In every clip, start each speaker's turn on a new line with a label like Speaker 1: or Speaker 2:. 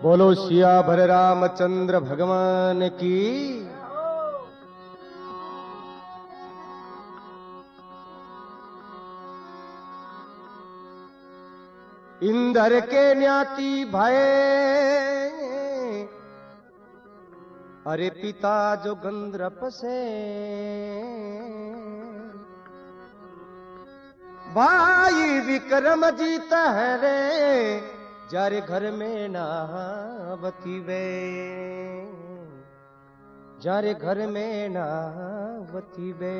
Speaker 1: बोलो सियावर रामचंद्र भगवान की। इंदर के न्याती भय अरे पिता जो गंधर्प से भाई विक्रम जीत है रे जारे घर में नावती वे जारे घर में नावती वे।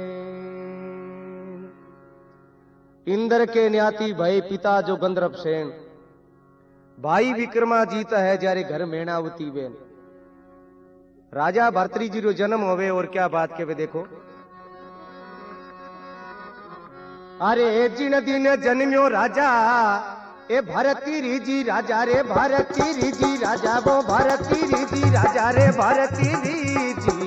Speaker 1: इंद्र के न्याती भय पिता जो गंधर्प सेन भाई विक्रमाजीत है जारे घर में नावती बेन। राजा भर्तरी जी रो जन्म होवे और क्या बात के वे देखो। अरे जिन दिन जन्म्यो राजा ए भारती रीजी राजा रे भारती रीजी राजा वो भारती रीजी राजा रे भारती रीजी।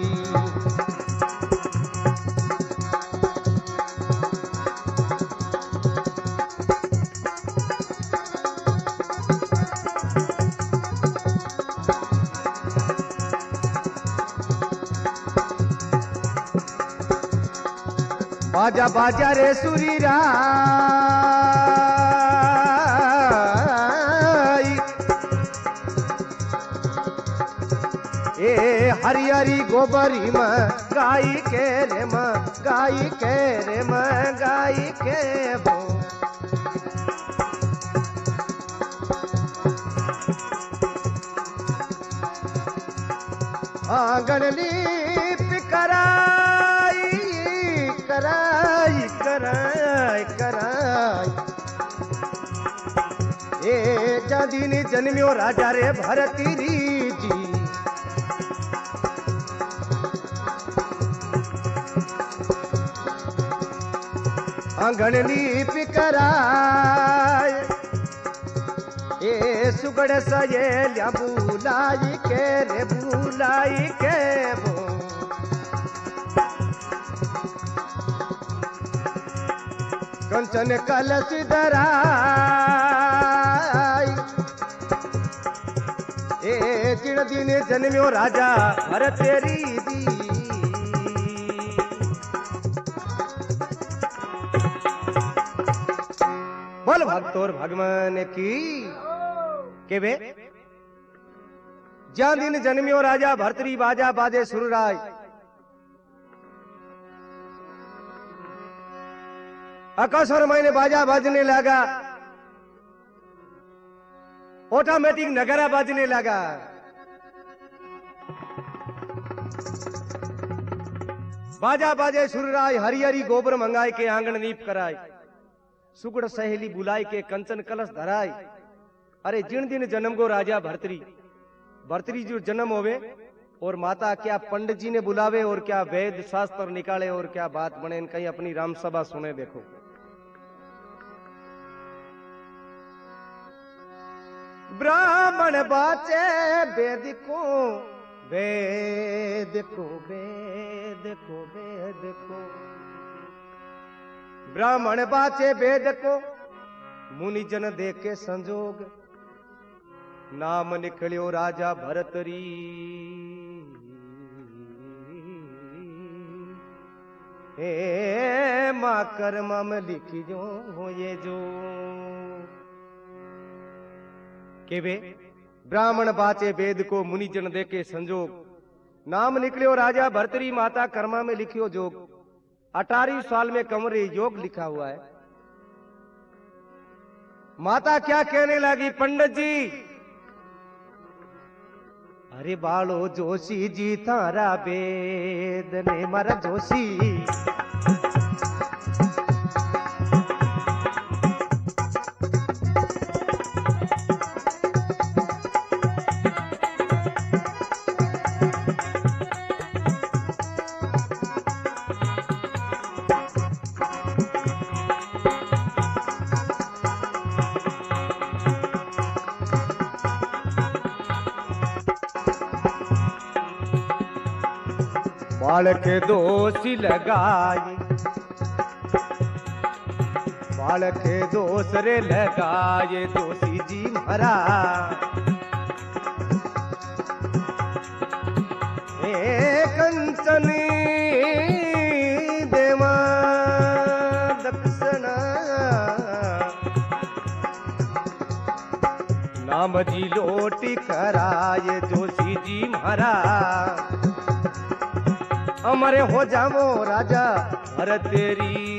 Speaker 1: बाजा बाजा रे सुरी ए हरी हरी गोबरी में गाई के रे मां गाई के रे मां गाई के वो। आंगन लीप कराई कराई कराई कराई ए जादीनी जन्म्यो राजा रे भरती रीजी। आंगन लीप कराय ए सुगड़ सये बुलाई के रे बुलाई के वो। कंचन कलश धराई ए जिन दिन जन्म्यो राजा भरत रीजी। बोल भक्तोर भगवान की के वे ज्या दिन जन्म्यो राजा भर्तरी बाजा बाजे सुरराय। आकाशवर मैंने बाजा बाजने लगा ऑटोमेटिक नगारा बाजने लगा। बाजा बाजे सुरराय हरी हरी गोबर मंगाए के आंगन नीप कराए सुगड़ सहेली बुलाई के कंचन कलश धराय। अरे जिन दिन जन्म गो राजा भर्तरी भर्तरी जो जन्म होवे और माता क्या पंडित जी ने बुलावे और क्या वेद शास्त्र निकाले और क्या बात बने कहीं अपनी राम सभा सुने देखो। ब्राह्मण बाचे वेद को वेद को वेद को वेद को ब्राह्मण बाचे वेद को मुनिजन देखे संजोग नाम निकलियो राजा भरतरी। हे मां कर्म में लिखी जो हो ये जो के वे ब्राह्मण बाचे वेद को मुनिजन देखे संजोग नाम निकलियो राजा भरतरी माता कर्मा में लिखियो जोग। 18 साल में कमरे योग लिखा हुआ है। माता क्या कहने लगी पंडित जी अरे बालो जोशी जी थारा वेद ने मारा जोशी। बाल के दोष लगाए बाल के दोसरे लगाए दोषी जी मरा राम जी लोटी कराए जोशी जी महाराज अमरे हो जावो राजा भरत तेरी।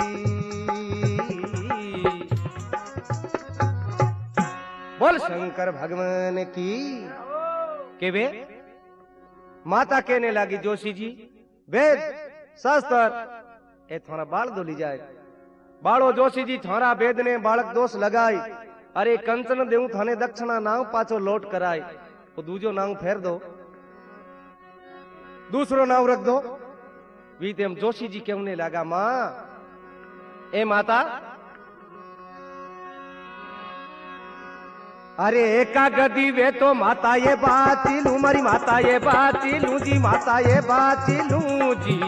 Speaker 1: बोल शंकर भगवान की। के वे माता कहने लगी जोशी जी वेद शास्त्र ए थोड़ा बाल दो ली जाए। बाड़ो जोशी जी थोड़ा वेद ने बालक दोष लगाई। अरे कंचन देऊ थाने दक्षिणा नाव पाछो लोट कराए। वो दूजो नाव फेर दो दूसरो नाव रख दो। वीतेम जोशी जी कहने लगा मां ए माता अरे एका गदी वे तो माता ये बाती लू मारी माता ये बाती लू जी माता ये बाती लू जी।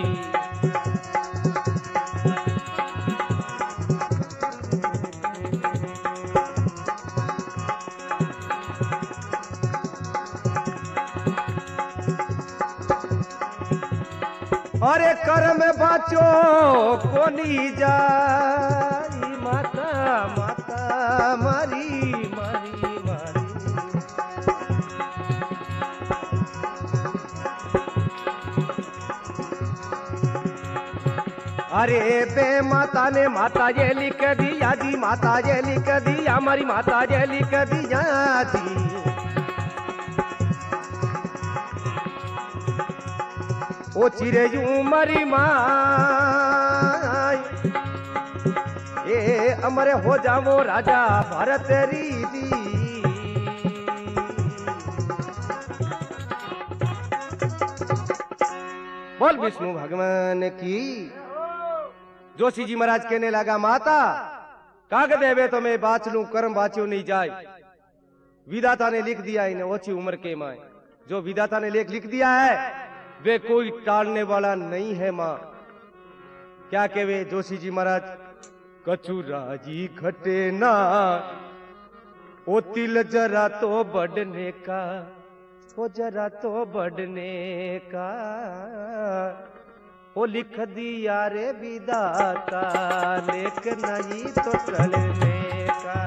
Speaker 1: अरे कर्म बाचो कोनी जाई माता माता मारी मारी मारी। अरे बे माता ने माता ये लिख दिया जी माता ये लिख दिया हमारी माता ये लिख दिया जी। ओ चिरे मरी माई ए अमरे हो जावो राजा भरत रीति। बोल विष्णु भगवान की। जोशी जी महाराज कहने लगा माता कागज देवे तो मैं बाच लू कर्म बाच्यो नहीं जाए। विधाता ने लिख दिया इन्हें ओछी उम्र के माए। जो विधाता ने लेख लिख दिया है वे कोई टालने वाला नहीं है मां। क्या कहवे जोशी जी महाराज कचूरा जी घटे ना ओ तिल जरा तो बढ़ने का ओ जरा तो बढ़ने का ओ लिख दिया रे विधाता लेख नहीं तो चलने का।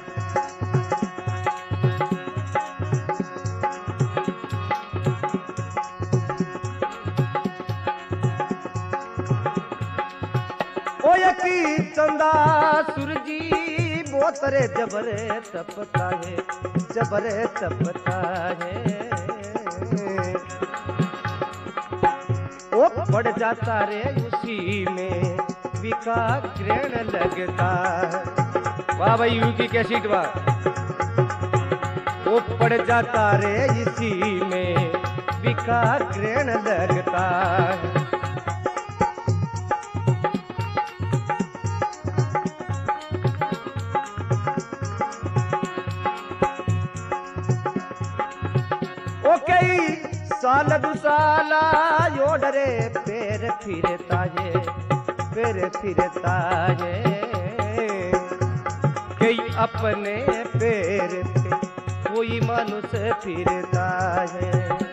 Speaker 1: की चंदा सुरजी बोतरे जबरे तपता है जबरे तपता है। ओ पड़ जाता रे उसी में विका ग्रहण लगता है। वाह भाई यू की कैसीट वाह। ओ पड़ जाता रे इसी में विका ग्रहण लगता है। साल दुसाला योडरे पैर फिरता है पैर फिरता है। कई अपने पैर पे कोई मनुष्य फिरता है।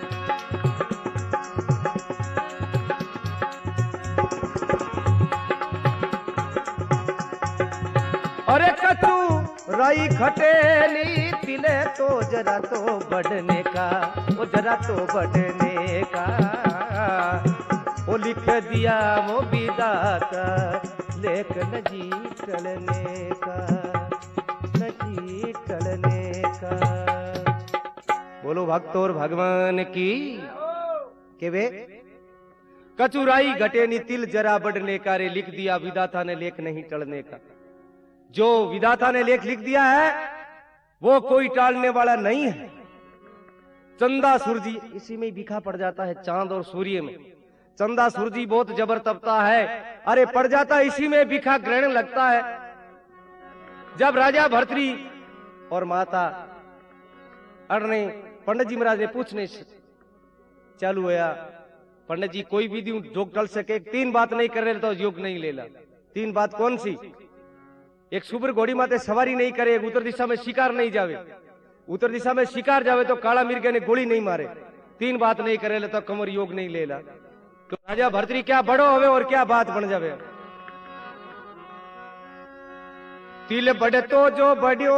Speaker 1: अरे कचू राई खटेली तिले तो जरा तो बढ़ने का वो जरा तो बढ़ने का। वो लिख दिया वो विधाता लेख नजी टलने का नजी टलने का। बोलो भक्त और भगवान की। के वे कचुराई घटे नी तिल जरा बढ़ने का रे लिख दिया विधाता ने लेख नहीं टलने का। जो विधाता ने लेख लिख दिया है वो कोई टालने वाला नहीं है। चंदा सूरजी इसी में बिखा पड़ जाता है चांद और सूर्य में। चंदा सूरजी बहुत जबर तपता है। अरे पड़ जाता है इसी में बिखा ग्रहण लगता है। जब राजा भर्तरी और माता अड़ने पंडित जी महाराज ने पूछने चालू हुआ पंडित जी कोई विधि जोग टल सके। तीन बात नहीं कर रहे तो योग नहीं लेला। तीन बात कौन सी? एक सुबर घोड़ी माते सवारी नहीं करे, एक उत्तर दिशा में शिकार नहीं जावे, उत्तर दिशा में शिकार जावे तो काला मिर्गे ने गोली नहीं मारे, तीन बात नहीं करे तो कमर योग नहीं लेला। तो राजा भर्तरी क्या बड़ो होवे और क्या बात बन जावे। तिल बढ़तो जो बढ़ियो,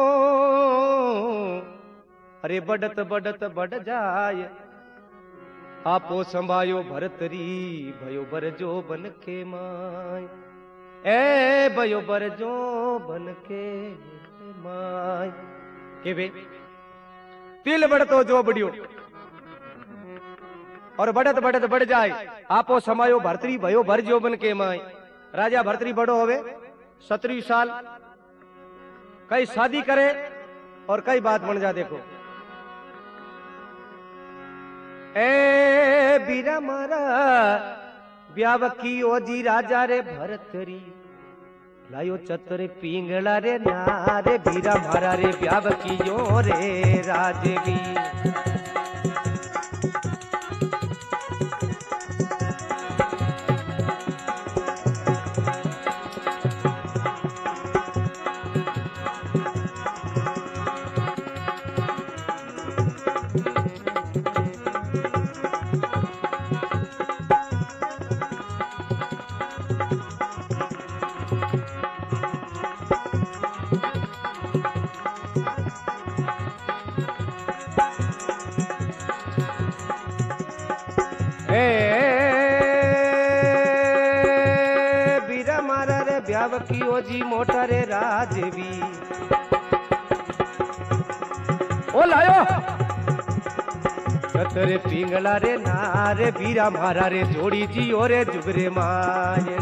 Speaker 1: अरे बढ़त बढ़त बढ़ जाय, आपो संभायो भरतरी भयो बरजो बन के माय, ए भयो बरजो बन के माय। के बे तिल बढ़तो जो बढ़ियो और बढ़त बढ़त बढ़ जाए, आपो समायो भरतरी भयो भरजो बन के माय। राजा भरतरी बड़ो होवे 17 साल, कई शादी करे और कई बात बन जा। देखो ए बीरा मारा ब्याव की ओजी राजा रे भरतरी, लायो चतर पिंगला रे नारे, बीरा मारा रे ब्याव की यो रे राजगी। बीरा मारा रे ब्याव की ओजी मोटा रे राजवी, ओ लायो चतरे पिंगला रे नारे, बीरा मारा रे जोड़ी जी ओरे जुगरे माये।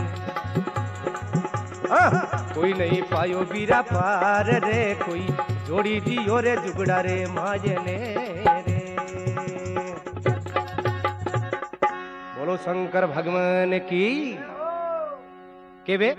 Speaker 1: कोई नहीं पायो बीरा पार रे, कोई जोड़ी जी ओरे जुगड़ा रे मायने रे। बोलो शंकर भगवान की। के बे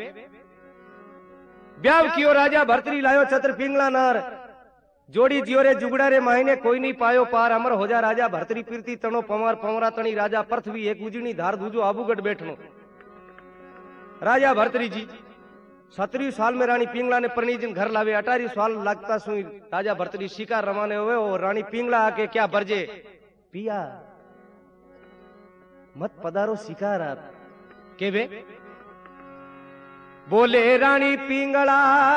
Speaker 1: ब्याव कियो राजा भरतरी, लायो छत्र पिंगला नार, जोड़ी जियो रे जुगड़ा रे मायने, कोई नहीं पायो पार, अमर हो जा राजा भरतरी पीरती तणो पवार पवरा तणी राजा पृथ्वी, एक उजनी धार दूजो आबूगढ़ बैठनो। राजा भरतरी जी 17 साल में रानी पिंगला ने परणी जिन घर लावे, 18 साल लगता सुई राजा भरतरी शिकार रवाने हुए, और रानी पिंगला आके क्या बरजे, पिया मत पधारो शिकार आप। के बे बोले रानी पिंगला,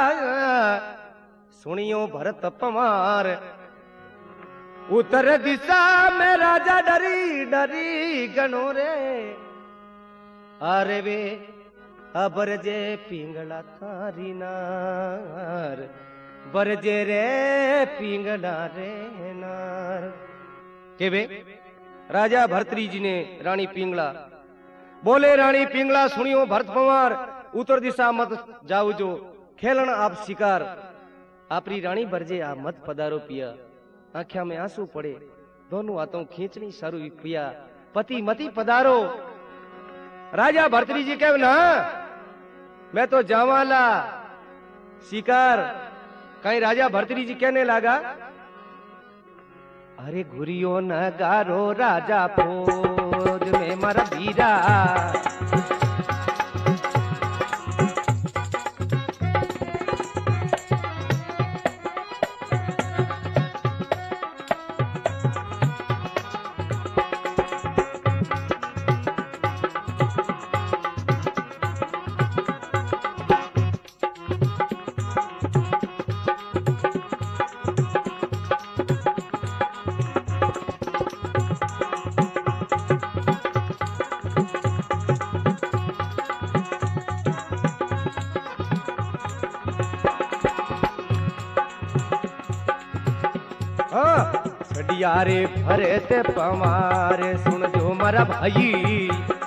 Speaker 1: सुनियो भरत पवार, उत्तर दिशा में राजा डरी डरी गनो रे, अरे वे अबरजे पिंगला थारी नार, बरजे रे पिंगला रे नार। के बे राजा भरतरी जी ने रानी पिंगला बोले, रानी पिंगला सुनियो भरत पवार, उत्तर दिशा मत जाओ जो खेलन आप शिकार, आपरी रानी बरजे आ मत पधारो पिया। आंख्या में आंसू पड़े, दोनों हाथों खींचनी सारू पिया, पति मती पधारो। राजा भरतरी जी कहे ना, मैं तो जावाला शिकार। कहीं राजा भरतरी जी कहने लगा, अरे घुरियो न गारो राजा फौज में मर बीरा, यारे भरत पवार, सुन जो मारा भाई,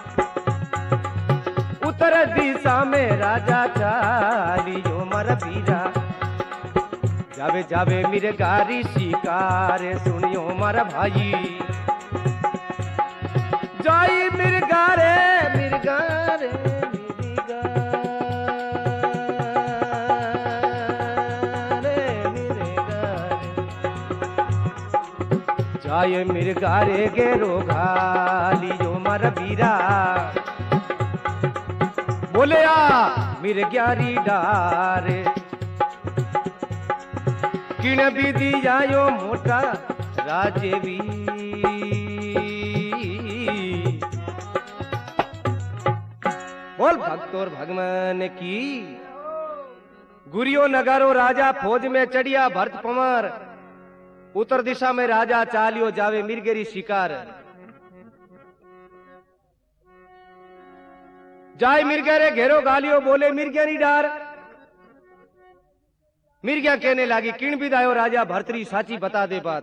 Speaker 1: उत्तर दिशा में राजा चालियो मारा बीरा, जावे जावे मेरे गारी शिकार, सुनियो मारा भाई, जाई मिर्गा रे मिर्गा रे मिर्गा रे मिर्गा रे, जाए मिर्गा रे गेरो घालियो मारा बीरा, बोले आ मिर्ग्यारी डारे, किण भी दियायो मोटा राजेवी, बोल भक्त और भगवान की। गुरियो नगारो राजा फौज में चढ़िया भरत पवार। उत्तर दिशा में राजा चालियो जावे मिर्गेरी शिकार। जाय मिर्गेरे घेरो गालियो बोले मिर्गेरी डार। मिर्गिया कहने लगी किण विदायो राजा भरतरी साची बता दे बात।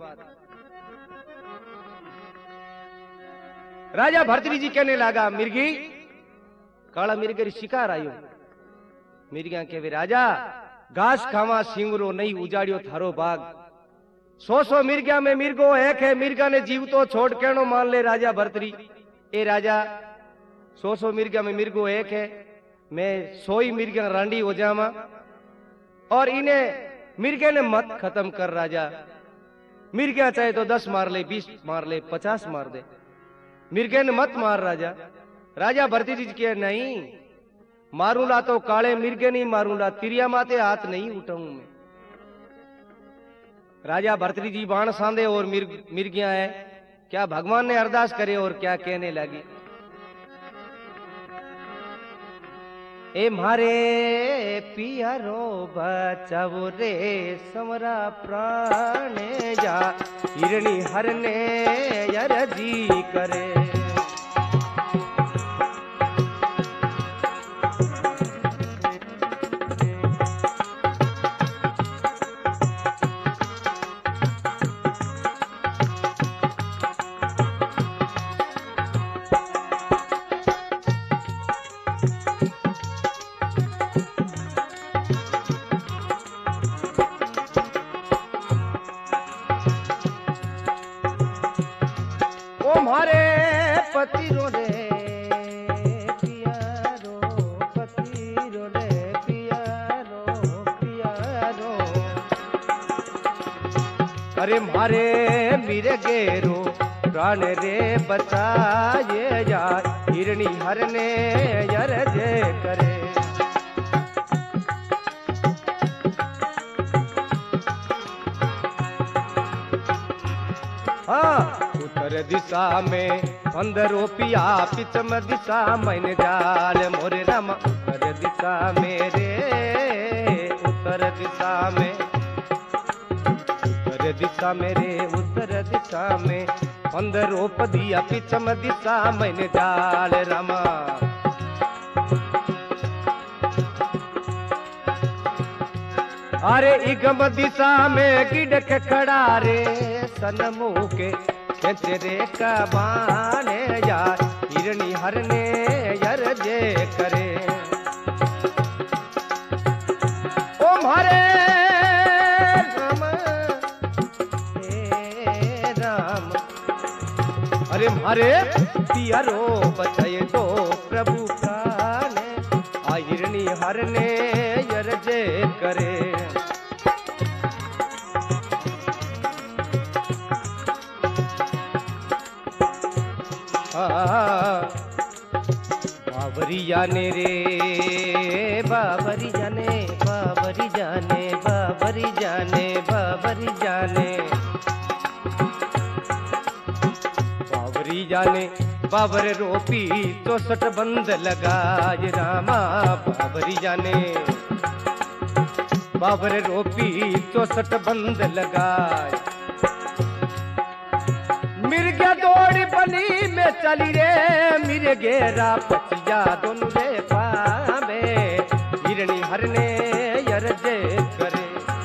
Speaker 1: राजा भरतरी जी कहने लगा मिर्गी काला मिर्गेरी शिकार आयो। मिर्गिया कहे राजा घास खावा सिंगरो नहीं उजाड़ियो थारो बाग। 100 मिर्गिया में मिर्गो एक है। मिर्गा ने जीव तो छोड़ कहनो मान ले राजा भरतरी। ए राजा 100 मिर्गिया में मिर्गो एक है। मैं 100 ही मिर्गिया रांडी हो जावा और इन्हें मिर्गे ने मत खत्म कर राजा। मिर्गिया चाहे तो 10 मार ले 20 मार ले 50 मार दे। मिर्गे ने मत मार राजा। राजा भरतरी जी के नहीं मारूंगा तो काले मिर्गे नहीं मारूंगा तिरिया माते हाथ नहीं उठाऊं मैं। राजा भरतरी जी बाण सांदे और मिर्गिया है क्या भगवान ने अरदास करे और क्या कहने लगी। ए मारे पियारो बचाओ रे समरा प्राण जा हिरणी हरने यरजी करे। पतिरो रे पियारो पतिरो रे पियारो पियारो। अरे मारे मेरे गेरो प्राण रे बचाए जा हिरणी हरने यरजे करे। हाँ उत्तर दिशा में 15 पिया पिछम दिशा मैंने जाल मोरे राम। उत्तर दिशा में रे उत्तर दिशा में उत्तर दिशा में रे उत्तर दिशा में 15 पदिया पिछम दिशा मैंने जाल रामा। अरे इगम दिशा में गिडक खड़ा रे सनमो के खेचे रे कबाने जा हिरणी हरने यरजे करे। ओ मारे राम हे राम। अरे मारे पियारो बचाए तो प्रभु प्राण आ हिरणी हरने यरजे करे। बाबरी जाने रे बाबरी जाने बाबरी जाने बाबरी जाने बाबरी जाने बाबरी जाने बाबर रोपी 64 बंद लगाए रामा। बाबरी जाने बाबर रोपी 64 बंद लगाए। मिर्गे दौड़ी बनी में चली रे मिर्गे गेरा पचिया दोनों रे पावे हिरणी हरने यरजे करे।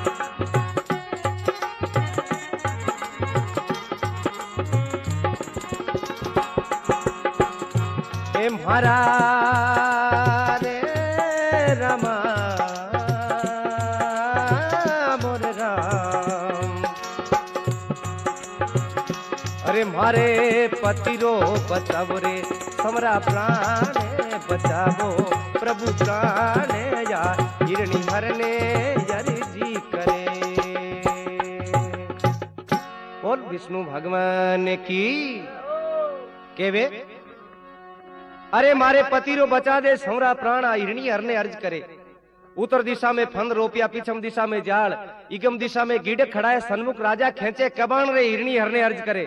Speaker 1: ए म्हारा रे रमा मोर राम। अरे मारे पतिरो बचाओ रे समरा प्राण बचावो प्रभु प्राण या हिरणी हरने यरजी करे। बोल विष्णु भगवान की केवे। अरे मारे पतिरो बचा दे समरा प्राण आ हिरणी हरने अर्ज करे। उत्तर दिशा में फंद रोपिया पिछम दिशा में जाल इगम दिशा में गिडक खड़ा है सन्मुख राजा खेचे कबान रे हिरणी हरने अर्ज करे।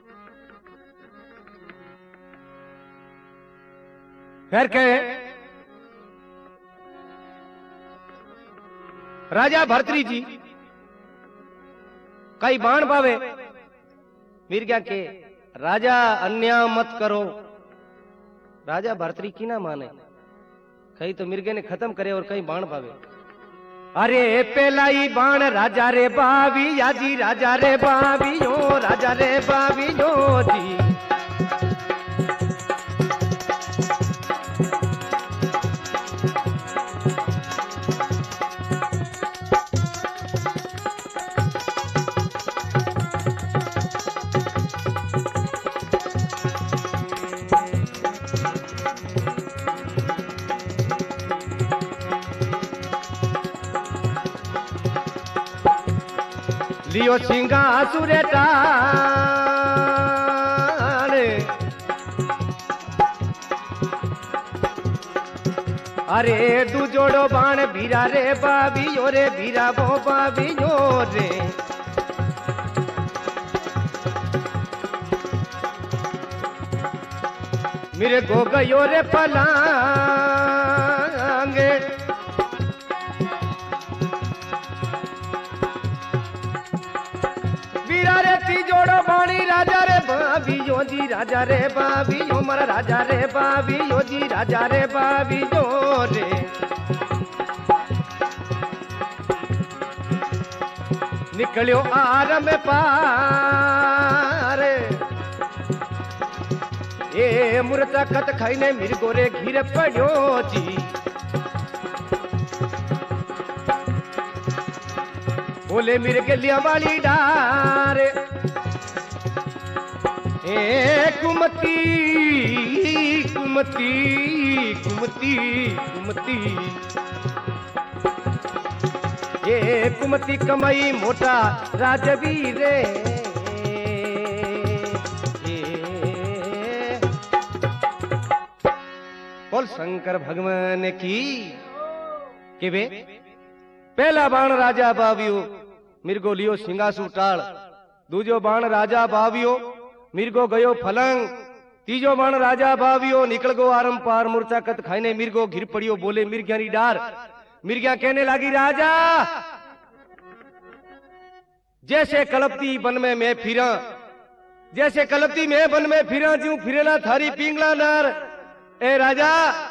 Speaker 1: फिर कहे राजा भर्तरी जी कई बाण पावे मिर्गा के राजा अन्याय मत करो। राजा भर्तरी की ना माने, कहीं तो मिर्गे ने खत्म करे और कहीं बाण पावे। अरे पहला ही बाण राजा रे बावी याजी, राजा रे बावी यो, राजा रे बावी यो जी। लियो सिंहासुर टाण, अरे दू जोड़ो बाण भीरा रे बाबियो रे, भीरा वो बाबियो रे। मेरे गो गयो रे पलांगे, जोड़ो बाणी राजा रे बाबियो जी, राजा रे बाबियो मरा, राजा रे बाबियो जी, राजा रे बाबियो रे। निकलियो आरम पार, ए मुर्ता कत खाईने मिर्गो रे घिर पड़ियो जी। बोले मिर्गे लिया वाली डार, ए कुमती कुमती कुमती कुमती, ए कुमती कमाई मोटा राजवीर रे। बोल शंकर भगवान की के बे पहला बाण राजा बावियो मिर्गो लियो सिंगासु टाळ, दूजो बाण राजा बावियो मिर्गो गयो फलंग, तीजो बाण राजा बावियो निकल गो आरम पार, मूर्छा कत खाईने मिर्गो घिर पड़ियो। बोले मिर्ग्या री डार, मिर्ग्या कहने लगी राजा जैसे कलपती बन में मैं फिरा, जैसे कलपती मैं बन में फिरा, ज्यों फिरेला थारी पिंगला नार। ए राजा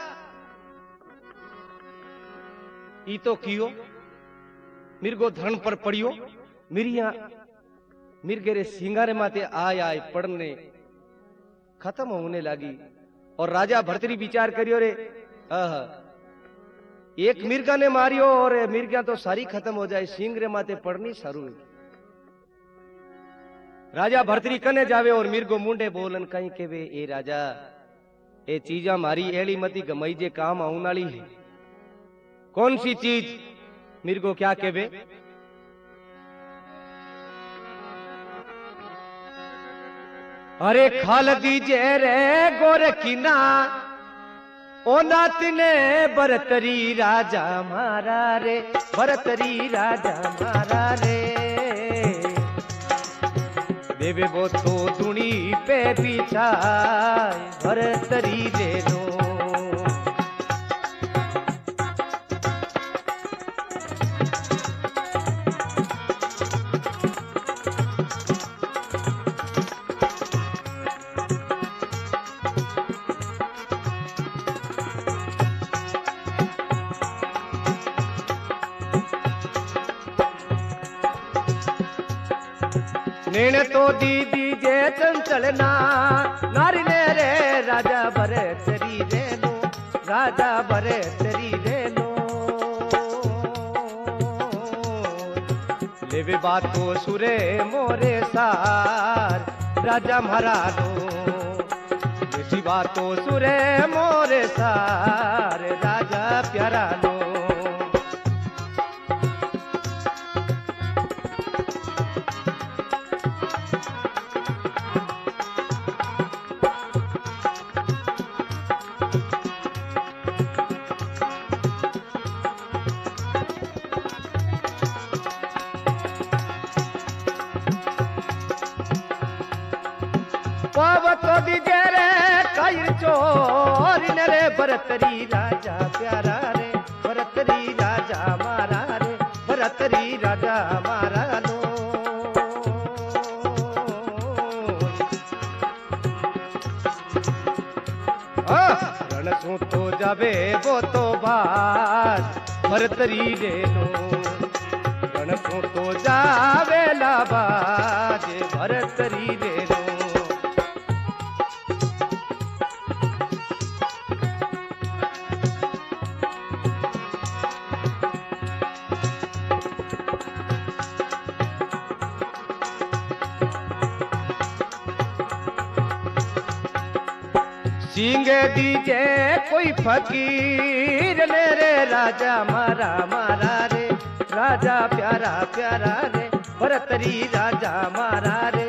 Speaker 1: ई तो कियो मिर्गो धरण पर पड़ियो, मिरिया मिर्गे रे सिंगारे माते आय आय पड़ने खत्म होने लगी। और राजा भर्तरी विचार करियो रे एक मिर्गा ने मारियो और मिर्गा तो सारी खत्म हो जाए, सिंगरे माते पड़नी सारू। राजा भर्तरी कने जावे और मिर्गो मुंडे बोलन कहीं के वे ए राजा ए चीजा मारी एली मती गमई जे काम आउनाली है। कौन सी चीज? मिर्गो क्या केवे? अरे खाल दीजे रे गोरखिना ओ नातने भरतरी राजा मारा रे, भरतरी राजा मारा रे। देवे वो तो दुनी पे बिछाए भरतरी ले लो। नेने तो दीदी जे चंचलना नारी ने रे राजा भरतरी रे लो, राजा भरतरी रे लो। लेवे बातो सुरे मोरे सार राजा म्हारा लो, बेसी बातो सुरे मोरे सार राजा प्यारा लो। पावतो दीजे रे कायर चोर ने रे भरतरी राजा प्यारा रे, भरतरी राजा मारा रे, भरतरी राजा मारा लो। रणसू तो जावे वो तो बात भरतरी रे लो। रणसू तो जावे ला बात भरतरी रे लो। सींगे दीजे कोई फकीर ले रे राजा मारा मारा रे। राजा प्यारा प्यारा रे भरतरी राजा मारा रे।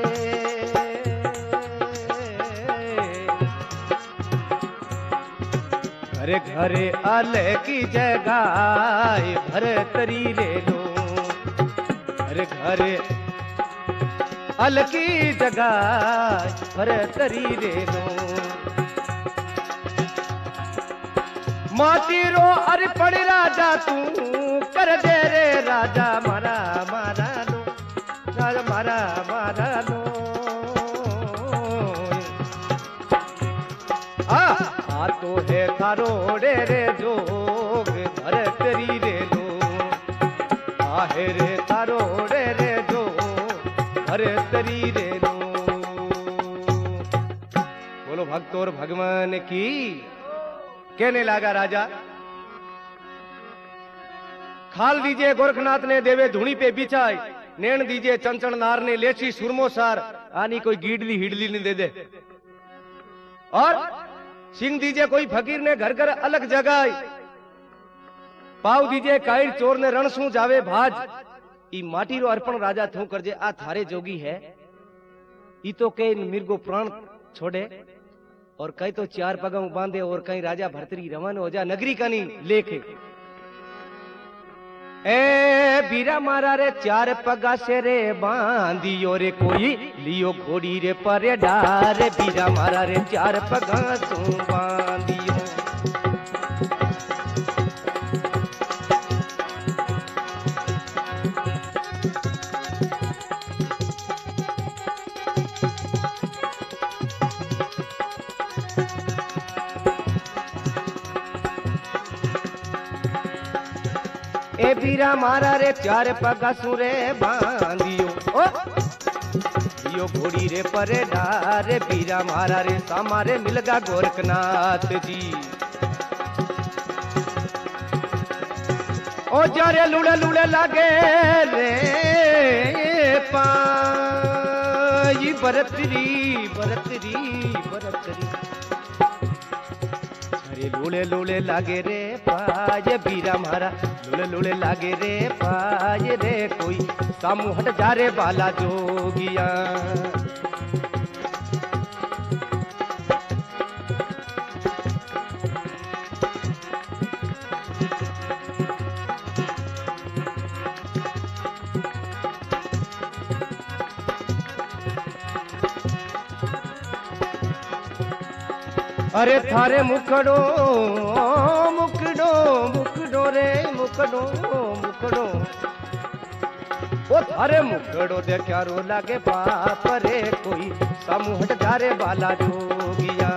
Speaker 1: घरे घरे आले की जगह भरतरी ले लो। घरे घरे अल की जगह भरतरी ले लो। माटी रो अर्पण राजा तू कर दे रे राजा मारा मारा लो। राजा मारा मारा लो। आ तो है थारो रे रे जोग भरतरी रे लो। आहे रे थारो रे रे जोग भरतरी रे लो। बोलो भक्त और भगवान की। कहने लगा राजा, खाल दीजिए गोरखनाथ ने देवे धूनी पे बिछाई। नैन दीजिए चंचन नार ने लेची सुरमो सार। आनी कोई गीडली हिडली नहीं दे दे। और सिंह दीजिए कोई फकीर ने घर घर अलग जगाई। पाव दीजिए कायर चोर ने रणसू जावे भाज। ई माटी रो अर्पण राजा थू करजे। आ थारे जोगी है। ई तो के मिर्गो प्राण छोड़े और कई तो चार पगों बांधे और कई राजा भरतरी रवान हो जा नगरी कनी लेके। ए बीरा मारा रे चार पगा से रे बांधियो रे कोई लियो घोड़ी रे पर डार। बीरा मारा रे चार पगा सू बांधियो। ए बीरा मारा रे चार पगा सुरे बांधियो। ओ यो घोड़ी रे परे डार। बीरा मारा रे सामारे मिलगा गोरखनाथ जी। ओ जारे लुड़े लुड़े लागे रे पाई भरतरी भरतरी भरतरी। अरे लुड़े लुड़े लागे रे पाय बीरा मारा। लुड़े लुड़े लागे रे पाय रे कोई सामू हट जा रे बाला जोगिया। अरे थारे मुखड़ो मुखड़ो मुखड़ो रे मुखड़ो मुखड़ो। ओ थारे मुखड़ो देखा रो लागे बाप रे कोई समूह हट जा रे बाला जोगिया।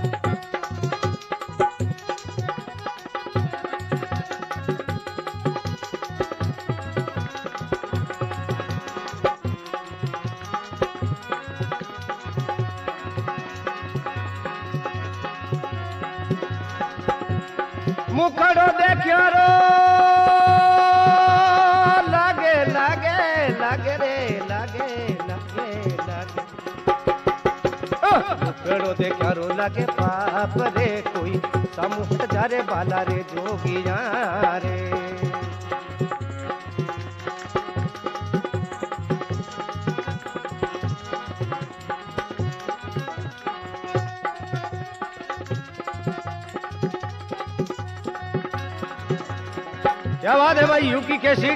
Speaker 1: मुखड़ो देखियो रो लागे लागे लागे रे लागे लागे लागे। मुखड़ो देखियो रो लागे पाप रे कोई समूह जा रे बाला रे जोगिया रे। क्या बात है भाई, यूकी कैसेट।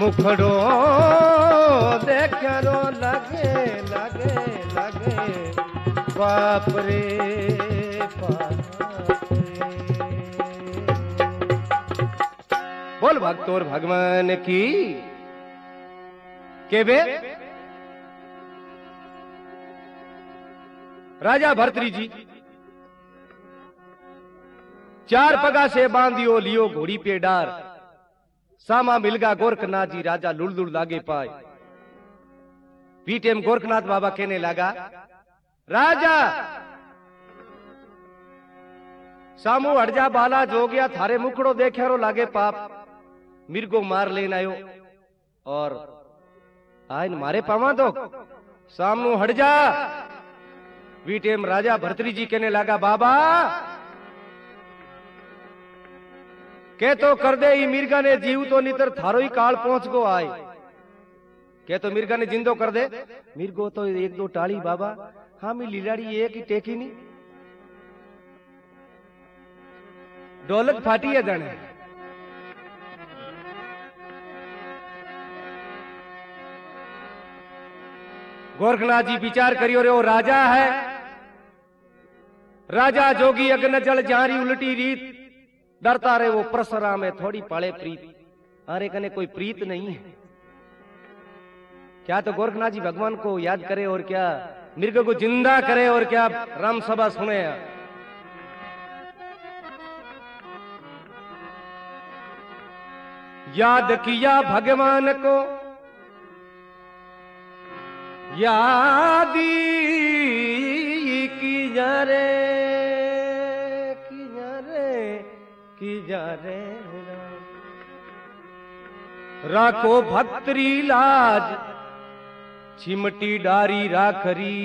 Speaker 1: मुखड़ो देखरो लगे लगे लगे बाप रे बाप रे। बोल भक्तोर भगवान की के बे राजा भर्तरी जी चार पगा से बांधियो लियो घोड़ी पे डार सामा मिलगा गोरखनाथ जी राजा लुड़ लागे पाए। पीटेम गोरखनाथ बाबा कहने लगा राजा सामू हटजा बाला जो गया थारे मुखड़ो देख्यारो लागे पाप मिर्गो मार लेन आयो और आइन मारे पावा दो सामू हट जा। वीटेम राजा भर्तरी जी कहने लगा बाबा के तो कर दे ई मिर्गा ने जीव तो नितर थारो ही काल पहुंच गो आए के तो मिर्गा ने जिंदो कर दे मिर्गो तो एक दो टाली बाबा हाँ मी लीलाड़ी एक ही टेकी नहीं ढोलक फाटी है जाने। गोरखनाथ जी विचार करियो रे वो राजा है राजा जोगी अग्न जल जारी उल्टी रीत डरता रहे वो परसरा में थोड़ी पाले प्रीत अरे कने कोई प्रीत नहीं है क्या तो गोरखनाथ जी भगवान को याद करे और क्या मृग को जिंदा करे और क्या राम सभा सुने। याद किया भगवान को यादी की जा रे राखो भक्तरी लाज चिमटी डारी राखरी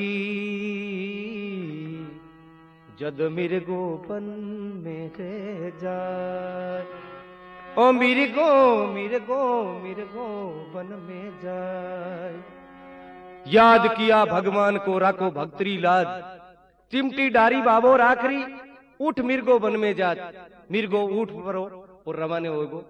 Speaker 1: जद मिर्गो बन में रह जाए ओ मिर्गो मिर्गो मिर्गो बन में जाए। याद किया भगवान को राखो भक्तरी लाज चिमटी डारी बाबो राखरी उठ मिर्गो बन में जा मिर्गो उठ परो और रवाने होगो।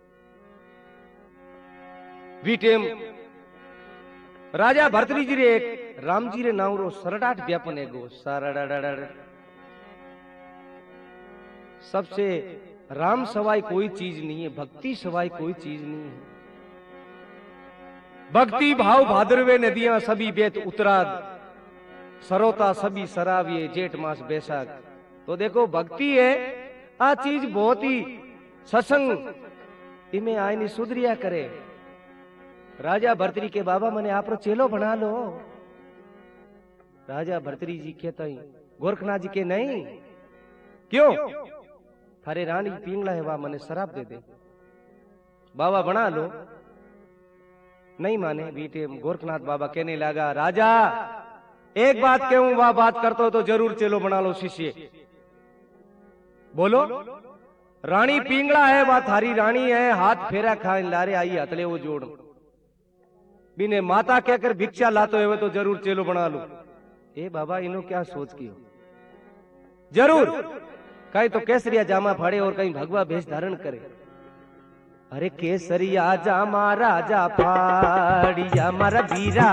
Speaker 1: वीटेम राजा भर्तरी जी रे एक राम जी रे नाम रो सरडाट व्यापन एगो सरडाड सबसे राम सवाई कोई चीज नहीं है भक्ति सवाई कोई चीज नहीं है। भक्ति भाव भाद्रवे नदियां सभी बेत उत्तराद सरोता सभी सराविये जेठ मास बैसाख। तो देखो भक्ति है आ चीज बहुत ही सत्संग इमे आईनी सुधरिया करे। राजा भर्तरी के बाबा मने आपरो चेलो बना लो। राजा भर्तरी जी कहता ही गोरखनाथ जी के नहीं क्यों थारे रानी पिंगला है वह मने शराब दे दे बाबा बना लो नहीं माने। बीटे गोरखनाथ बाबा कहने लगा राजा एक बात कहूं वह बात करते हो तो जरूर चलो बना लो शिष्य। बोलो रानी पिंगला है वह थारी रानी है हाथ फेरा खाए लारे आई हथले वो जोड़ बिने माता कहकर भिक्षा लाते हुए तो जरूर चेलो बना लो। ए बाबा इनो क्या सोच की हो जरूर कहीं तो केसरिया जामा फाड़े और कहीं भगवा भेष धारण करे। अरे केसरिया जामा राजा फाड़िया मारा वीरा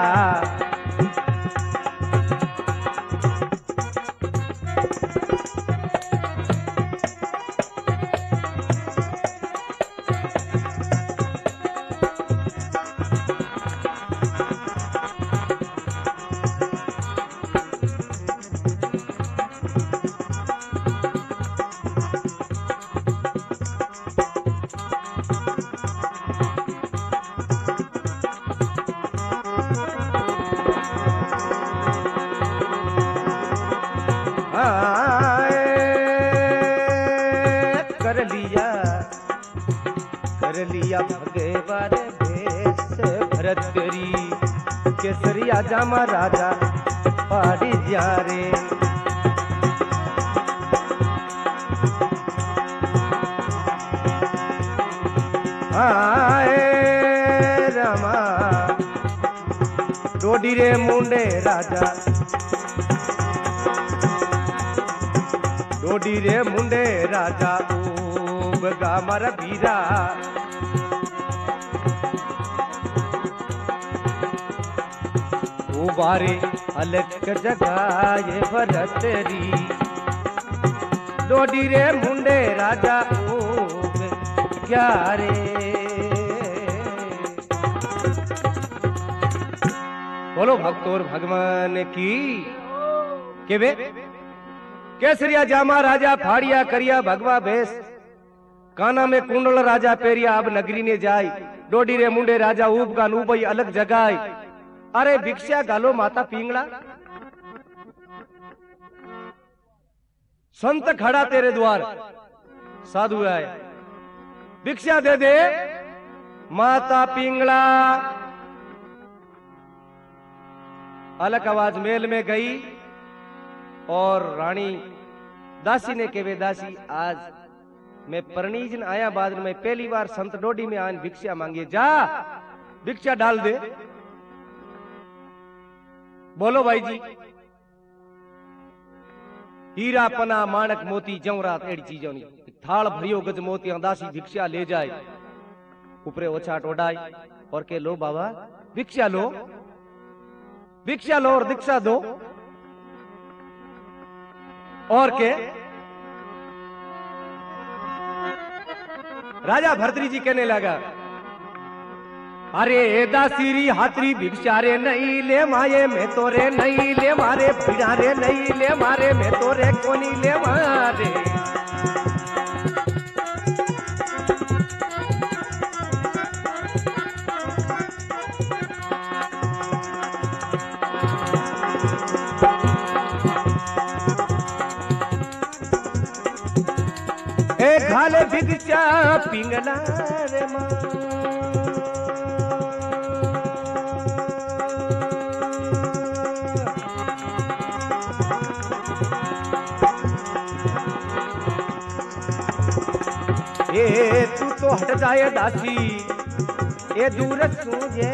Speaker 1: कर लिया भगवान भेष भरत करी केसरिया जामा राजा पाड़ी जा रे। आए रामा डोडी रे मुंडे राजा डोडी रे मुंडे राजा बगा मारा वीरा उबारे अलग जगाए भरतरी डोडी रे मुंडे राजा ऊब क्या रे। बोलो भक्तोर भगवान की के बे केसरिया जामा राजा फाड़िया करिया भगवा भेस काना में कुंडल राजा पेरिया अब नगरी ने जाय डोडी रे मुंडे राजा ऊब का नूबई अलग जगाय अरे भिक्षा गालो माता पिंगला संत खड़ा तेरे द्वार साधु आए भिक्षा दे दे माता पिंगला। अलग आवाज मेल में गई और रानी दासी ने केवे दासी आज मैं परनीजन आया बाद में पहली बार संत डोडी में आन भिक्षा मांगी जा भिक्षा डाल दे। बोलो भाई जी हीरा पना माणक मोती जवरात एड़ी चीजों नी थाल भरियो गज मोती दासी भिक्षा ले जाए ऊपरे ओछाट ओढ़ाई और के लो बाबा भिक्षा लो और दीक्षा दो और के राजा भर्तृजी कहने लगा अरे दासीरी हाथरी भिक्षा रे नहीं ले माये में तोरे नहीं ले मारे भिड़ा रे नहीं ले मारे में तोरे कोनी ले मारे। ए खाले भिक्षा पिंगला रे मां ए तू तो हट जाए दासी ए दूर सूझे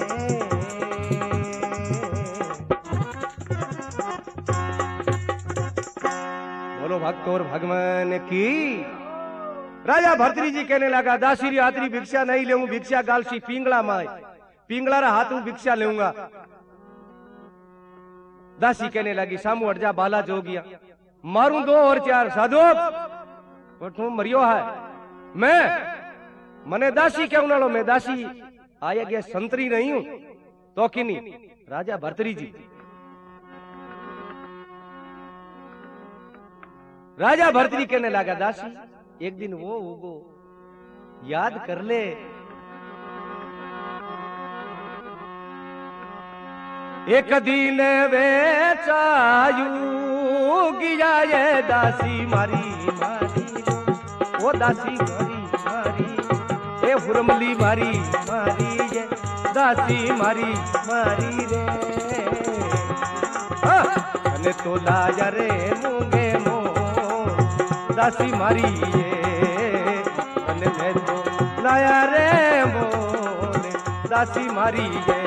Speaker 1: बोलो भक्त और भगवान की। राजा भर्तृजी कहने लगा दासी री हाथरी भिक्षा नहीं लेऊं भिक्षा गालसी पिंगला माय पिंगला रा हाथ भिक्षा लेऊंगा। दासी कहने लगी सामू हट जा बाला जोगिया मारूं 2 और 4 साधु तू मरियो है मैं मने दासी क्यों ना लो मैं दासी आया गया संतरी नहीं हूं तो कि नहीं। राजा भर्तृजी राजा भर्तृजी कहने लगा दासी एक दिन वो उगो याद कर ले एक दिन वेचायू गिया ये दासी मारी मारी वो दासी मारी मारी ए हुरमली मारी मारी ये दासी मारी मारी रे अने तो लाया रे मूंगे मो दासी मारी ये अने मैं तो लाया रे मोने दासी मारी ये।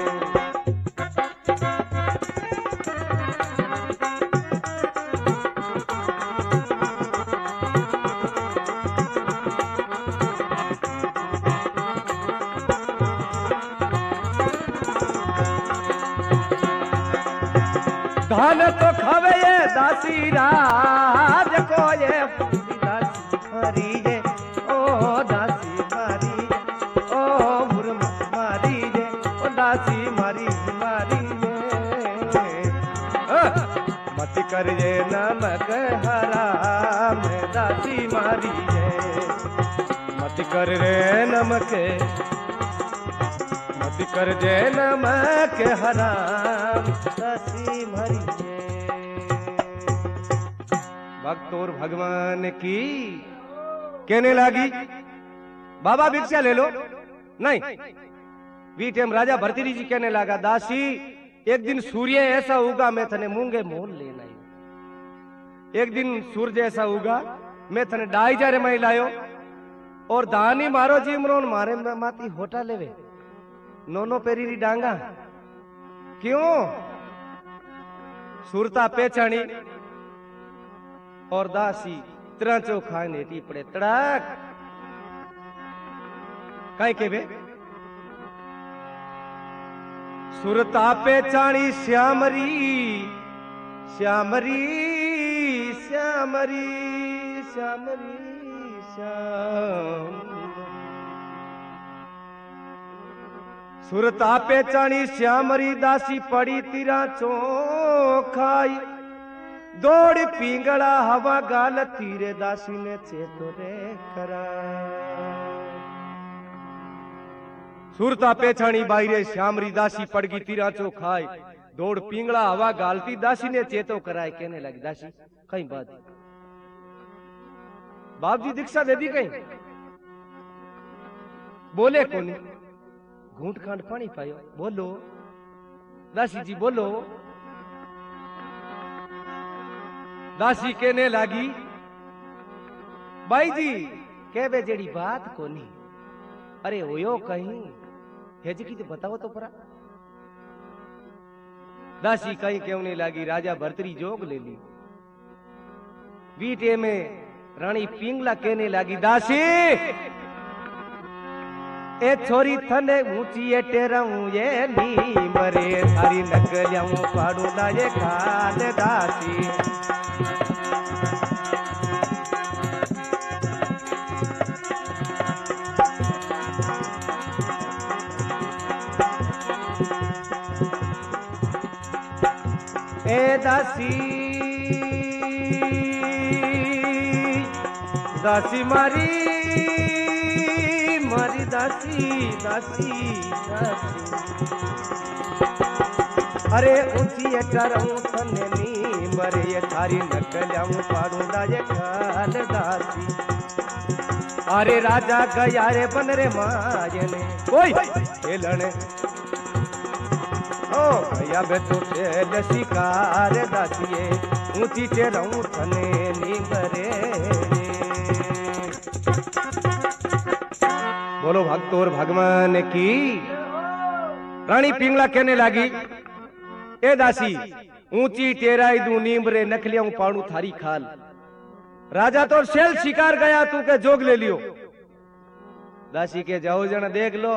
Speaker 1: धान तो खावे ये दासी राज को ये दासी मारी ये ओ दासी मारी ओ मुरम मारी ये ओ दासी मारी मारी ये मत कर ये नमक हराम दासी मारी ये मत कर रे नमक मत कर जे नमक हराम दासी मारी भक्त और भगवान की कहने लगी बाबा भिक्षा ले लो नहीं वी टाइम राजा भर्तृजी कहने लगा दासी एक दिन सूर्य ऐसा उगा मैं थने मूंगे मोल लेना एक दिन सूर्य ऐसा उगा मैं थने डाई जा रे मैं लायो और दानी मारो जीमरोन मारे माती होटा लेवे नोनो पेरी डांगा क्यों सुरता पेचाणी और दासी त्रचो खाने टी पड़े तड़ाक काई के बे सुरता पेचाणी श्यामरी श्यामरी श्यामरी श्यामरी श्याम सुरता पेचाणी श्यामरी दासी पड़ी तीरा चोखाई दौड़ पिंगला हवा गाल तीरे दासी ने चेतो रे करा सुरता पेछाणी बाईरे श्यामरी दासी पड़गी तीरा चोखाई दौड़ पिंगला हवा गालती दासी ने चेतो कराए कहने लगी दासी कहीं बात बाप जी दीक्षा दे दी कहीं बोले कोनी घूंट खांड पानी पायो बोलो दासी जी बोलो दासी कहने लगी भाई जी कहवे जेड़ी बात कोनी अरे होयो कहीं हेजकी तो बताओ तो परा दासी कहीं क्यों नहीं लगी राजा भर्तरी जोग ले ली बीटे में रानी पिंगला कहने लगी दासी ए छोरी थने ऊंची ए टेरऊं ये नी मरे थारी नकलियां पाड़ू ना ये खाल दासी ए दासी दासी मारी मारी दासी दासी दासी अरे ऊंची टरऊं थने नी मरे ये थारी नकलियां पाड़ू ना ये खाल दासी अरे राजा गया रे बन रे मायने कोई खेलने ओ भैया बेटो ठेल शिकार दासिए ऊंची टेरऊं थने नी मरे बोलो भक्त और भगवान की रानी पिंगला कहने लगी ए दासी ऊंची टेराई दू नीमरे नखलियां पाड़ू थारी खाल राजा तो शेल शिकार गया तू के जोग ले लियो दासी के जाओ जन देख लो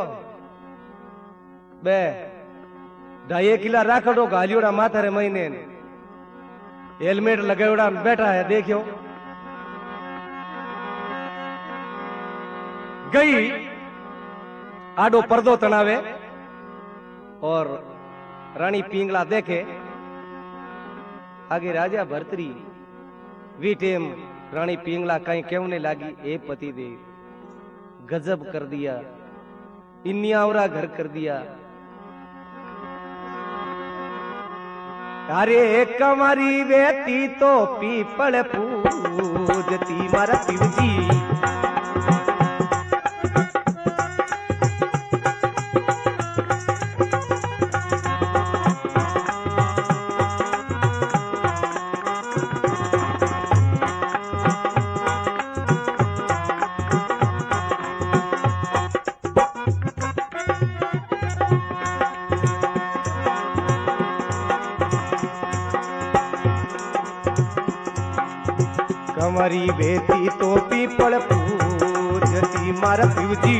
Speaker 1: बे 2.5 किला राखड़ो गालियोड़ा माथा रे महीने हेलमेट लगायोड़ा बैठा है देखियो गई आडो पर्दो तनावे और रानी पिंगला देखे आगे राजा भर्तरी वीटेम रानी पिंगला कहीं कहने लगी ए पति देव गजब कर दिया इन्यावरा घर कर दिया अरे कमारी बेटी तो पीपल पूजती मारा शिवजी कमरी बेटी तो पीपल पूजती मारा शिवजी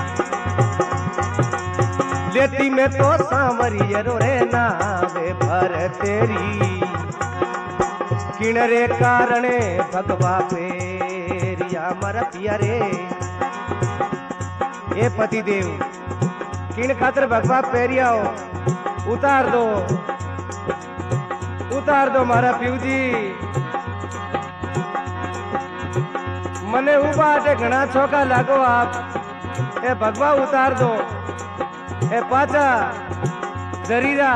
Speaker 1: लेती में तो सांवरिया रे नावे भर तेरी किणरे कारणे भगवा पेरिया मारा पिया रे ए पति देव किण खातर भगवा पेरिया उतार दो मारा पिवजी मने उबाटे घना छोका लागो आप ए भगवा उतार दो ए पाचा जरीरा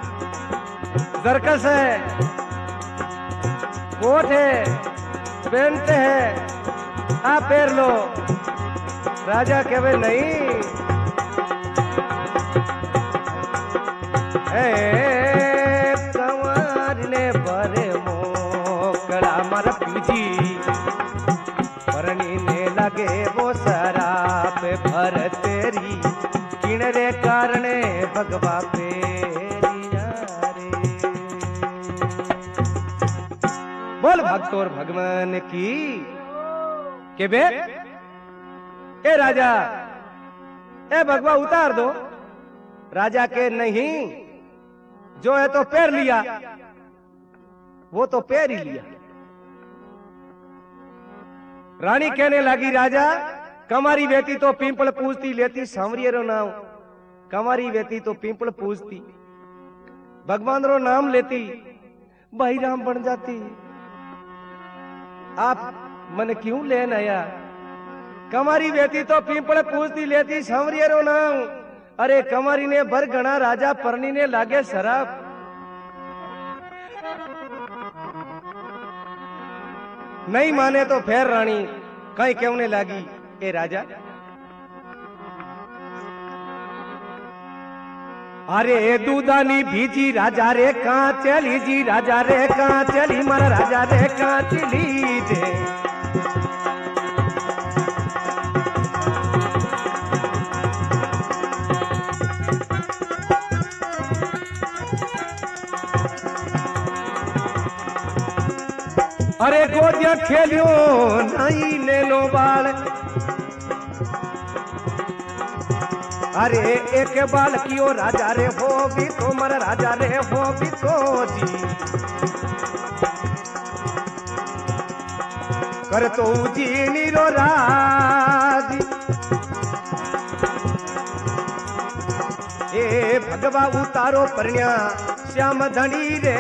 Speaker 1: जरकस है कोट है पेंट है आ पैर लो राजा कहवे नहीं कंवर ने भरे मोकड़ा मारा पीछी परनी ने लगे वो शराब भर तेरी किणरे कारणे भगवा पेरिया रे बोल भक्त और भगवान की के बे ए राजा ए भगवा उतार दो राजा के नहीं, जो है तो पैर लिया, वो तो पैर ही लिया। रानी कहने लगी राजा कमारी बेटी तो पिंपल पूजती लेती सांवरिये रो नाम, कमारी बेटी तो पिंपल पूजती भगवान रो नाम लेती भाई राम बन जाती। आप मन क्यों लेन आया? कमारी बेटी तो पिंपल पूजती लेती सांवरिये रो नाम। अरे कमारी ने भर गणा राजा परनी ने लागे शराब। नहीं माने तो फिर रानी कहीं कहने लगी ए राजा, अरे दूधानी भीजी राजा रे कहाँ चली जी, राजा रे कहाँ चली मर राजा रे कहाँ चली जे। अरे गोदिया खेलियो नहीं नैनो बाल, अरे एक बाल कियो राजा रे हो भी तो मर राजा रे हो भी तो जी। कर तो जी नीरो राज ए भगवा उतारो परण्या श्याम धनी रे।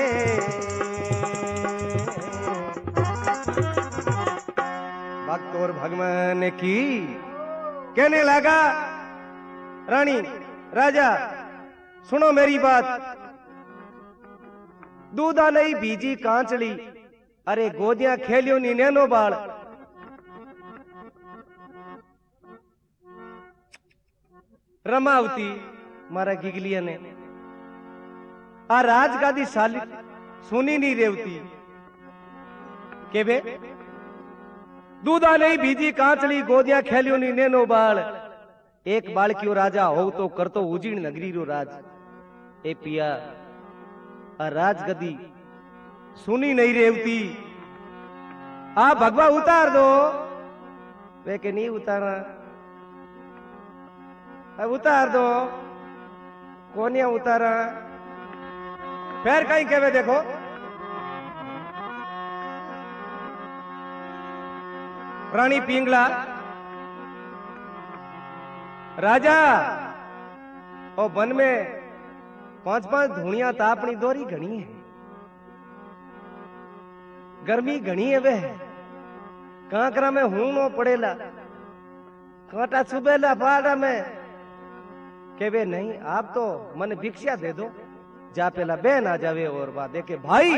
Speaker 1: भक्त और भगवान की कहने लगा रानी राजा सुनो मेरी बात, दूधा नहीं बीजी कांचली, अरे गोदियां खेलियो नी नैनो बाल। रमावती मारा गिगलिया ने आ राजगादी साली सुनी नहीं रेवती के बे दूधा नहीं बीजी कांचली गोदियां खेलियो नी नैनो बाल। एक बाल क्यों राजा हो तो करतो उजीण नगरी रो राज। ए पिया आ राजगदी सुनी नहीं रेवती, आ भगवा उतार दो। वे के नहीं उतारा, अब उतार दो कोनिया उतारा। फिर कहीं कहवे देखो रानी पिंगला राजा ओ वन में 5-5 धूणिया तापनी दोरी घनी है, गर्मी घनी है वे कांकरा में हूं नो पड़ेला कांटा चुबेला पाड़ा में के वे नहीं आप तो मन भिक्षा दे दो जा पेला बहन आ जावे और बात देखे भाई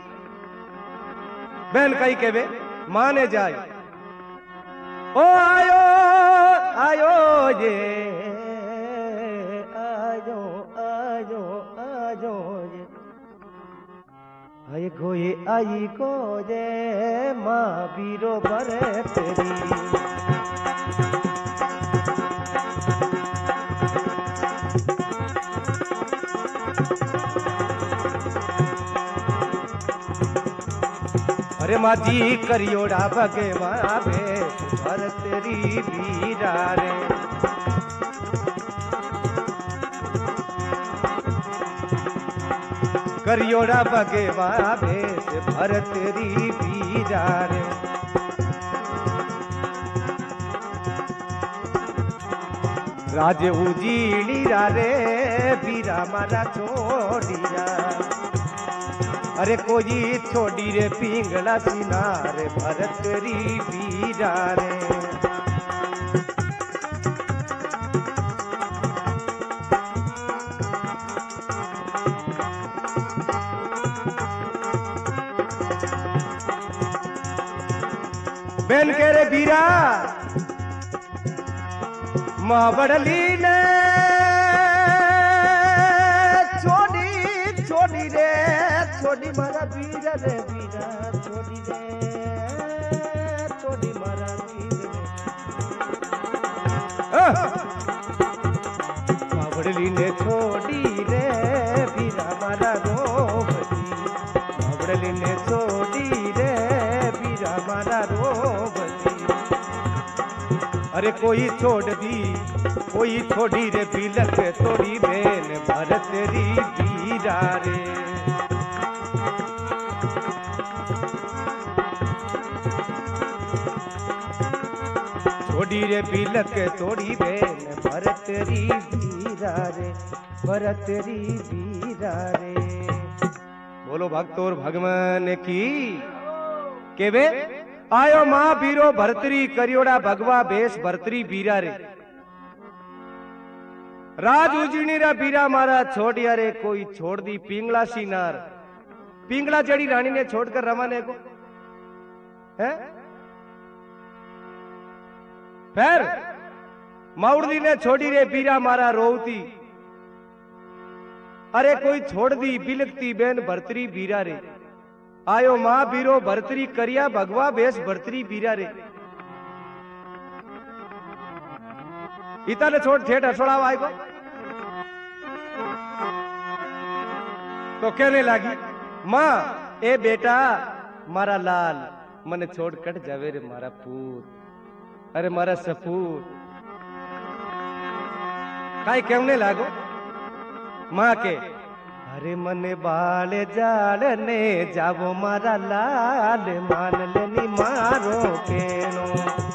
Speaker 1: बहन कही के वे माने जाए। ओ आयो आयो ये आयो आयो आयो ये आये को ये आई को ये माँ बीरो बरे तेरी। अरे माजी करियोड़ा भगवा भे भर तेरी बीरा रे। करियोड़ा भगवा भेष भर तेरी बीरा रे। राजे उजीड़ा रे बीरा मारा छोड़िया। अरे कोई छोड़ी रे पिंगला सिनारे भरत री बीरा रे। बेन के रे बीरा माँ बड़ली ने छोड़ी छोड़ी रे छोड़ी मारा बीरा रे बीरा छोड़ी रे छोड़ी मारा बीरा रे। बावड़ली ने छोड़ी रे बीरा मारा रोबती। बावड़ली ने छोड़ी रे बीरा मारा रोबती। अरे कोई छोड़ दी कोई छोड़ी रे बिलक तोड़ी बेन भरत री बीरा रे। छोड़ी रे बिलक तोड़ी बेन भरत री बीरा रे, भरत री बीरा रे। बोलो भक्त और भगवान की केवे आयो मां बीरो भरतरी करियोड़ा भगवा बेस भरतरी बीरा रे। राज उजनी रा बीरा मारा छोड़िया रे कोई छोड़ दी पिंगला सी नार। पिंगला जड़ी रानी ने छोड़कर रवाने को है। फिर माउड़ी ने छोड़ी रे बीरा मारा रोवती। अरे कोई छोड़ दी बिलकती बेन भरतरी बीरा रे। आयो मां बीरो भरतरी करिया भगवा बेस भरतरी बीरा रे। इता ने छोड़ ठेठ हसोड़ा आए को तो कहने लगी मां ए बेटा मारा लाल मने छोड़ कट जावे रे मारा पूत। अरे मारा सपूत काई कहने लागो मां के अरे मने बाल जाड़ने जावो मारा लाल मान लेनी मारो केनो।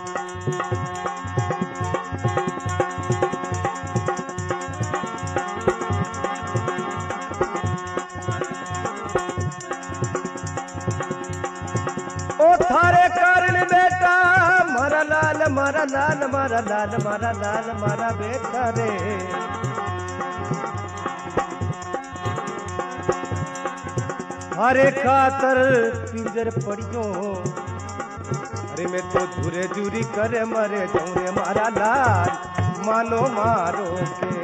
Speaker 1: ओ थारे कारण बेटा मारा लाल मारा लाल मारा लाल मारा लाल मारा बेटा रे। हरे खातर पिंजर पड़ियो अरे मैं तो झूरे झूरी करे मरे जाऊं रे मारा लाल मानो मारो के।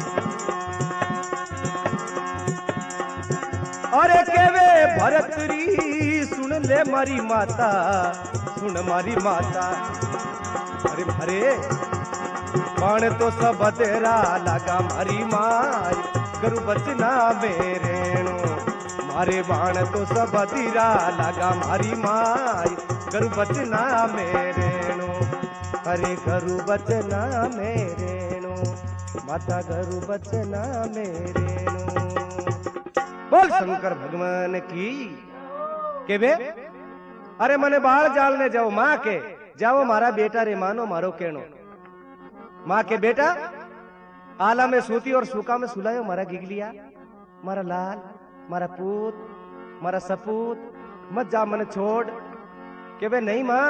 Speaker 1: अरे केवे भरतरी सुन ले मारी माता सुन मारी माता। अरे भरे बाण तो सब तेरा लगा मारी मार करू बचना मेरे मारे बाण तो सब तीरा लगा मारी माय गरु बचना मेरे नो। अरे गरु बचना मेरे नो माता गरु बचना मेरे नो। बोल शंकर भगवान की के बे अरे मने बाल जालने जाओ मां के जाओ मारा बेटा रे मानो मारो केनो। मां के बेटा आला में सूती और सूखा में सुलायो मारा गिगलिया मारा लाल मारा पूत मारा सपूत मत जा मन छोड़ के वे नहीं मां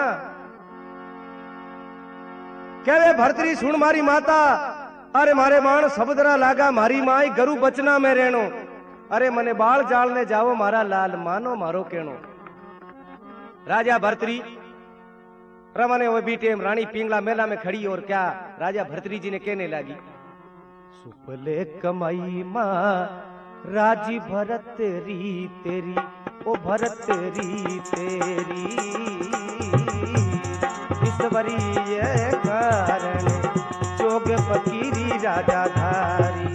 Speaker 1: के वे भरतरी सुन मारी माता। अरे मारे बाण सबदरा लागा मारी माई गरु बचना में रेणो। अरे मने बाल जालने जाओ मारा लाल मानो मारो केणो। राजा भरतरी रवाने वो बीटे रानी पिंगला मेला में खड़ी और क्या राजा भरतरी जी ने कहने लगी सुपले कमाई मां राजी भरत री तेरी ओ भरत री तेरी ईश्वरी ये कारण जोग फकीरी राजा धारी।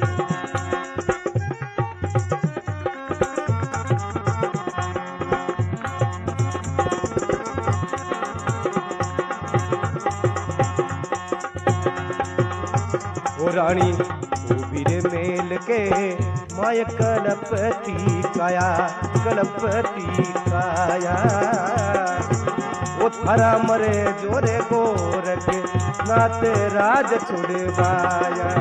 Speaker 1: ओ रानी बीरे मेल के माय कलपति काया कलपति काया। वो थारा मरे जोरे गोरख नाथ राज छुड़वाया।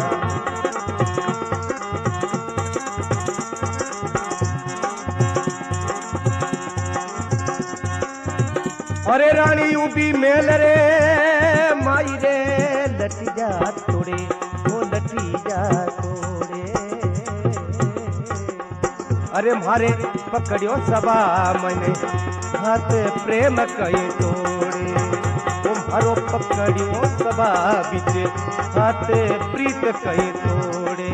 Speaker 1: अरे रानी उबी मेल रे माई रे लटी जा तोड़े वो लटी जा तोड़े। अरे मारे पकड़ियो सबा मने हाथ प्रेम कई तोड़े। वो मारो पकड़ियो सबा बिच हाथ प्रीत कई तोड़े।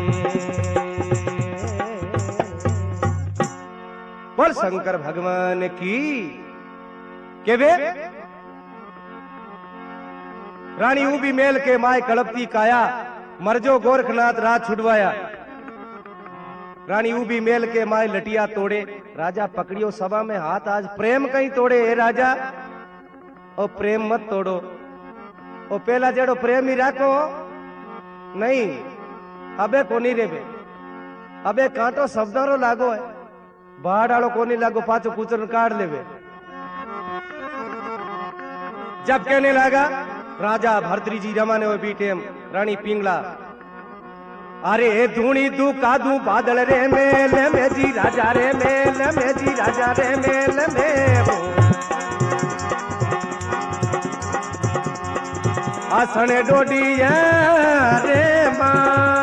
Speaker 1: बोल शंकर भगवान की के वे रानी उबी मेल के माय कड़पती काया मरजो गोरखनाथ राज छुड़वाया। रानी उबी मेल के माय लटिया तोड़े राजा पकड़ियो सभा में हाथ आज प्रेम कहीं तोड़े। ए राजा और प्रेम मत तोड़ो ओ पहला जेड़ो प्रेमी राखो नहीं अबे कोनी रेबे अबे कांटो शब्दारो लागो है बाहर आलो कोनी लागो पाछो कुचर काट लेवे। जब कहने लगा राजा भर्तरी जी रमाने हुए बीटे रानी पिंगला अरे धूणी दू कादू बादल रे मेल में जी राजा रे मेल में जी राजा रे मेल में आसने डोडी रे मां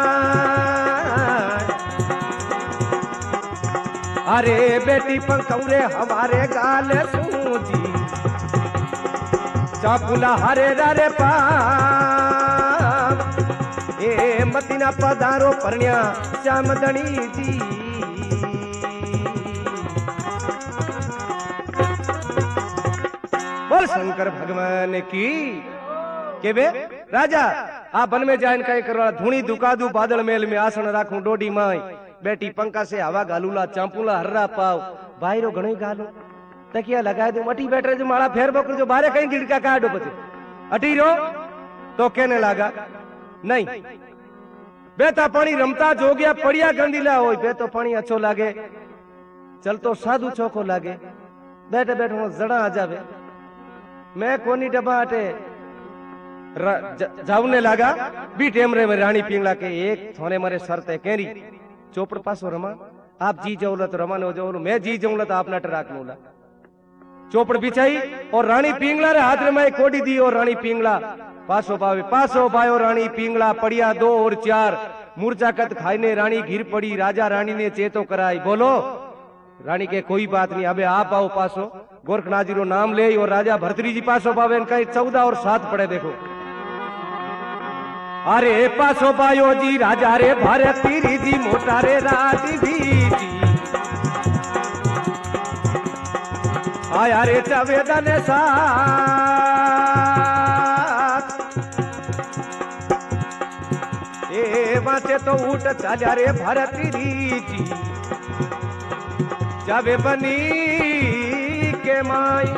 Speaker 1: अरे बेटी पंखौरे हमारे गाल सूजी चापुला हरे रे पा ए मतीना पधारो परण्या श्यामदणी जी बोल शंकर भगवान की के बे राजा आ बन में जाइन कई करवा धूणी दुकादू बादल मेल में आसन राखूं डोडी माई बेटी पंखा से हवा गालूला चांपूला हर्रा पाव बाहरो घणो गालू तकिया लगाए दू मटी बैठे जो माड़ा फेर बकर जो बारे कहीं गिड़का काटो पछे अटी रो तो कहने लगा नहीं बेता पानी रमता जो गया पड़िया गंदीला हो बेतो पानी अच्छो लागे चल तो साधु चौको लागे बैठे बैठे जड़ा आ जावे मैं कोनी डब्बा अटे जाऊने लगा बी टेमरे में रानी पिंगला के एक थोने मारे शर्ते केरी चोपड़ पासो रमा आप जी जाऊला तो रमाने हो जाऊलो मैं जी जाऊला तो आप नट राख लूला चोपड़ बिछाई और रानी पिंगला रे हाथ में कोडी दी और रानी पिंगला पासो पायो रानी पिंगला पड़िया 2 और 4 मूर्छाकत खाईने रानी घिर पड़ी राजा रानी ने चेतो कराई बोलो रानी के कोई बात नहीं अबे आप आओ पासो गोरखनाथ जी रो नाम ले और राजा भर्तरी जी पासो पावे कहीं 14 और 7 पड़े देखो अरे पासो पायो जी राजा रे भारती जी मोटा रे राजी जी आया रे चवेदन साथ ए वाचे तो उठ चाल्या रे भारती जी जावे बनी के माई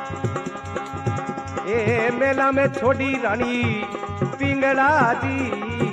Speaker 1: ए मेला में छोड़ी रानी पिंगला जी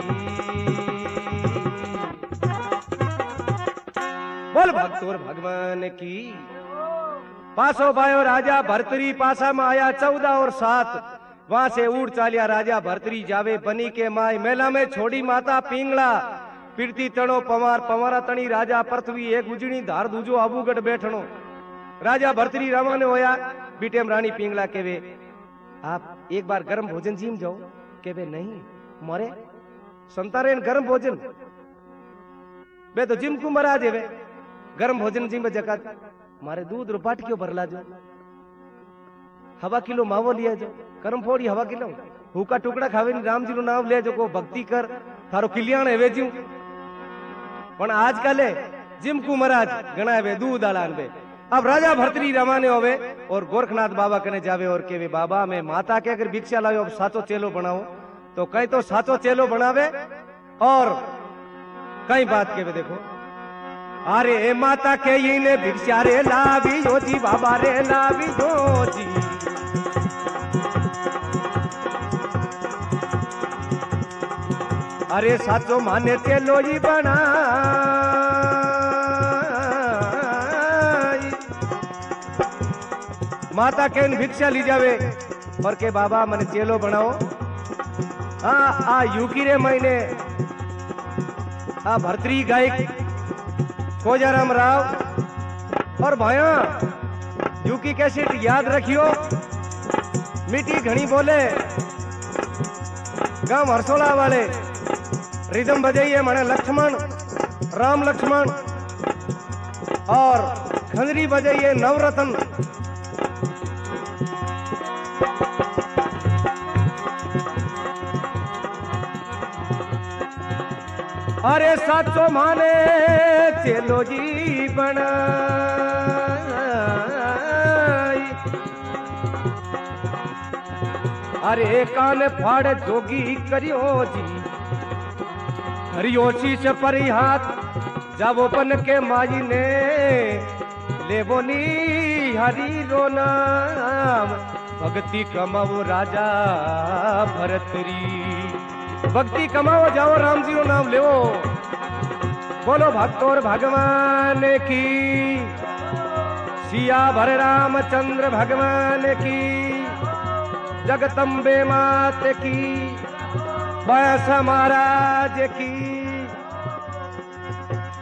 Speaker 1: बोल भक्तोर भगवान की पासो भायो राजा भर्तरी पासा में आया 14 और 7 वहां से उड़ चालिया राजा भर्तरी जावे बनी के माई मेला में छोड़ी माता पिंगला पीरती तणो पवार पवारा तणी राजा पृथ्वी एक उजड़ी धार दूजो आबूगढ़ बैठनो राजा भर्तरी रवाने होया बीटेम रानी पिंगला केवे आप एक बार गर्म भोजन जीम जाओ केवे नहीं मोरे संतारेन गर्म भोजन बे तो जिम को मरा देवे गर्म भोजन जीम जकात मारे दूध रो बाट क्यों भरला जो हवा किलो मावो लिया जो करम फोड़ी हवा किलो हुका टुकड़ा खावे राम जी रो नाम ले जो को भक्ति कर थारो कल्याण हेवे जी पण आज काले जिम को महाराज गणा हेवे दूध आलान बे अब राजा भर्तरी रवाने होवे और गोरखनाथ बाबा कने जावे और केवे बाबा मैं माता के अगर भिक्षा लायो अब साचो चेलो बनाओ तो कई तो साचो चेलो बनावे और कई बात केवे देखो अरे माता के ये ने भिक्षा रे लावी जो जी बाबा रे लावी जो जी अरे साचो माने चेलो ही बना माता के भिक्षा ली जावे और के बाबा मने चेलो बनाओ आ यूकी रे महीने आ भर्तरी गायक खोजाराम राव और भाया यूकी कैसेट याद रखियो मिट्टी घनी बोले गांव हरसोला वाले रिदम बजाइए माने लक्ष्मण राम लक्ष्मण और खंजरी बजाइए नवरत्न अरे साचो माने चेलो जी बनाई अरे कान फाड़ जोगी करियो जी हरियो शीश परी हाथ जावो बन के माई ने लेवो नी हरी रो नाम भक्ति कमाओ राजा भरतरी। भक्ति कमाओ, जाओ राम जी रो नाम लेवो। बोलो भक्त और भगवान की, सिया भर रामचंद्र भगवान की, जगदम्बे मात की, बयासा महाराज की।